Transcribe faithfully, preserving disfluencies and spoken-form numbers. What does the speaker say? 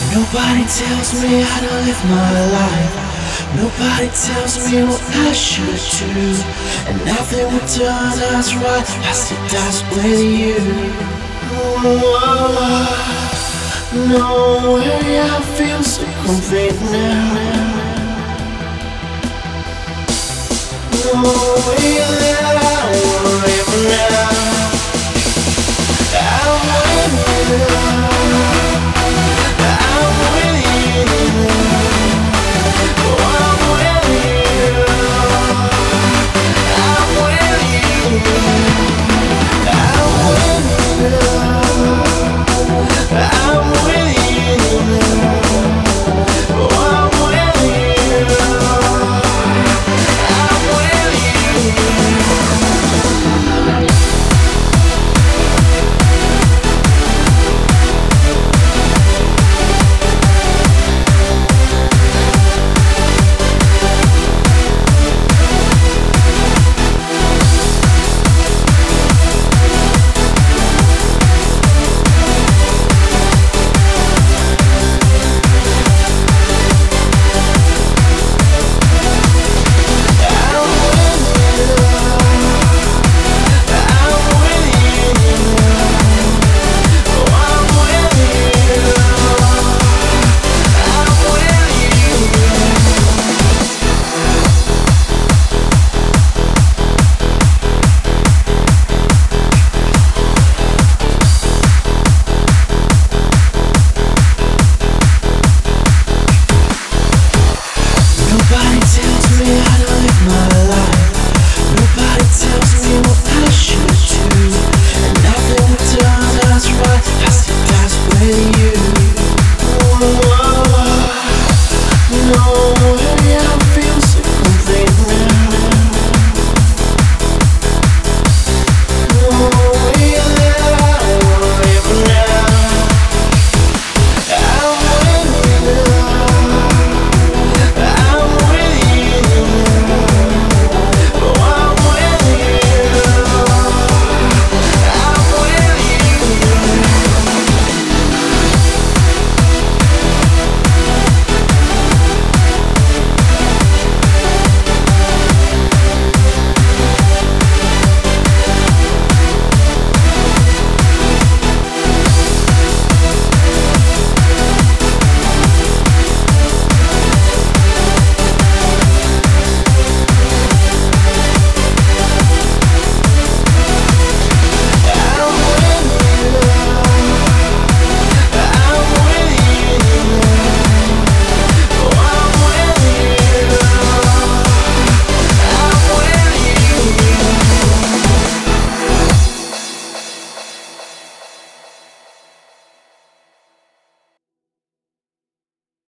Nobody tells me how to live my life. Nobody tells me what I should do. And nothing will turn us right as it does with you. No way I feel so complete now. No way that I wanna live now. I wanna live now.